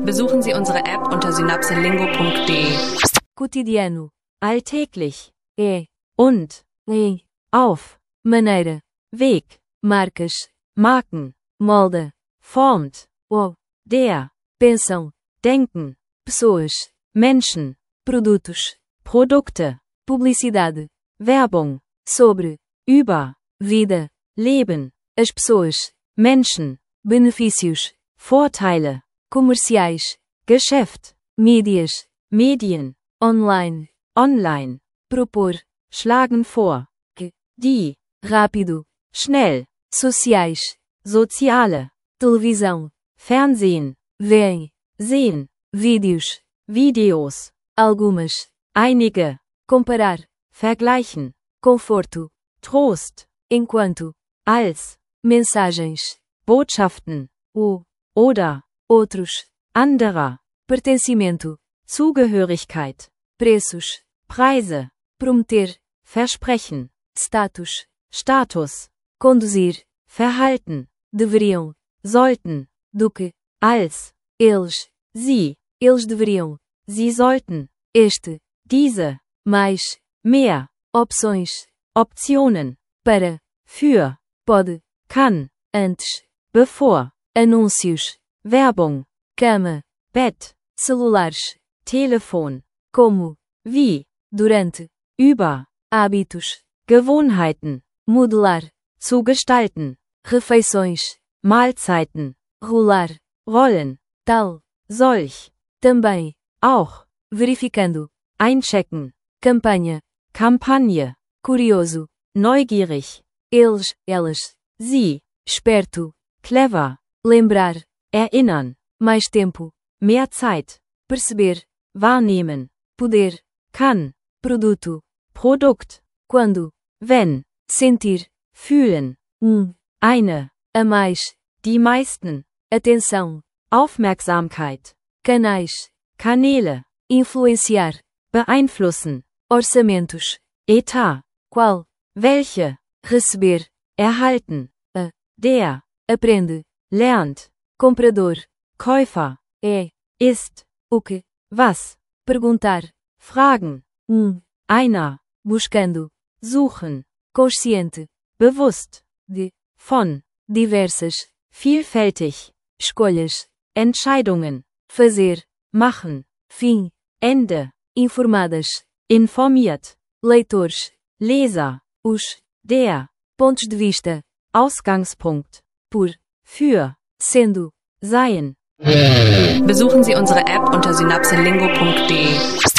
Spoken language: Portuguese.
Besuchen Sie unsere App unter synapselingo.de. Cotidiano. Alltäglich. Und. Auf. Maneira. Weg. Marcas. Marken. Molde. Formt. Der. Pensão. Denken. Pessoas. Menschen. Produtos. Produkte. Publicidade. Werbung. Sobre. Über. Vida. Leben. As pessoas. Menschen. Benefícios. Vorteile. Comerciais. Geschäft. Mídias. Medien. Online. Online. Propor. Schlagen vor. Die. Rápido. Schnell. Sociais. Soziale. Televisão. Fernsehen. Veem. Sehen. Vídeos. Videos. Algumas. Einige. Comparar. Vergleichen. Conforto. Trost. Enquanto. Als. Mensagens. Botschaften. Oder. Outros. Anderer. Pertencimento. Zugehörigkeit. Preços. Preise. Prometer. Versprechen. Status. Status. Conduzir. Verhalten. Deveriam. Sollten. Do que. Als. Eles. Sie. Eles deveriam. Sie sollten. Este. Diese. Mais. Mehr. Opções. Optionen. Para. Für. Pode. Kann. Antes. Bevor. Anúncios. Werbung. Cama. Bett. Celulares. Telefon. Como. Wie. Durante. Über. Hábitos. Gewohnheiten. Modelar. Zu gestalten. Refeições. Mahlzeiten. Rolar. Rollen. Tal. Solch. Também. Auch. Verificando. Einchecken. Campanha. Kampagne. Curioso. Neugierig. Eles. Elas. Sie. Esperto. Clever. Lembrar. Erinnern. Mais tempo. Mehr Zeit. Perceber. Wahrnehmen. Poder. Kann. Produto. Produkt. Quando. Wenn. Sentir. Fühlen. Eine. A mais. Die meisten. Atenção. Aufmerksamkeit. Canais. Kanäle. Influenciar. Beeinflussen. Orçamentos. Etat. Qual. Welche. Receber. Erhalten. Der. Aprende. Lernt. Comprador. Käufer. Ist. O que. Was. Perguntar. Fragen. Einer. Buscando. Suchen. Consciente. Bewusst. De. Von. Diversas. Vielfältig. Escolhas. Entscheidungen. Fazer. Machen. Fim. Ende. Informadas. Informiert. Leitores. Leser. Os. Der. Pontos de vista. Ausgangspunkt. Por. Für. Sendo. Seien. Besuchen Sie unsere App unter synapselingo.de.